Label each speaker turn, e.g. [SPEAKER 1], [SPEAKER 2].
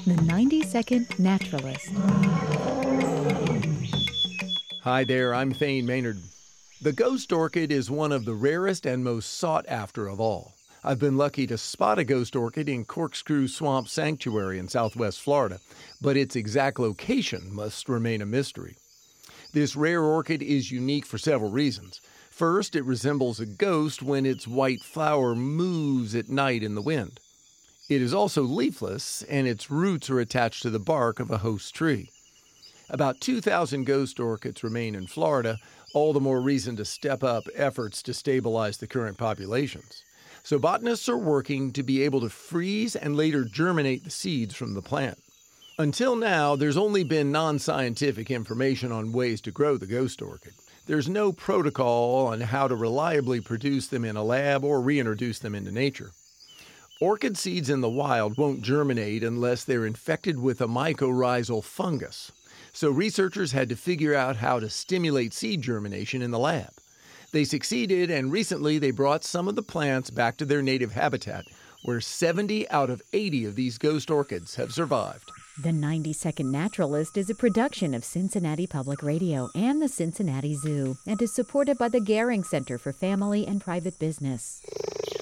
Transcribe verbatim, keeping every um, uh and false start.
[SPEAKER 1] The ninety second Naturalist.
[SPEAKER 2] Hi there, I'm Thane Maynard. The ghost orchid is one of the rarest and most sought after of all. I've been lucky to spot a ghost orchid in Corkscrew Swamp Sanctuary in southwest Florida, but its exact location must remain a mystery. This rare orchid is unique for several reasons. First, it resembles a ghost when its white flower moves at night in the wind. It is also leafless, and its roots are attached to the bark of a host tree. About two thousand ghost orchids remain in Florida, all the more reason to step up efforts to stabilize the current populations. So botanists are working to be able to freeze and later germinate the seeds from the plant. Until now, there's only been non-scientific information on ways to grow the ghost orchid. There's no protocol on how to reliably produce them in a lab or reintroduce them into nature. Orchid seeds in the wild won't germinate unless they're infected with a mycorrhizal fungus. So researchers had to figure out how to stimulate seed germination in the lab. They succeeded, and recently they brought some of the plants back to their native habitat, where seventy out of eighty of these ghost orchids have survived.
[SPEAKER 1] The ninety second Naturalist is a production of Cincinnati Public Radio and the Cincinnati Zoo and is supported by the Gehring Center for Family and Private Business.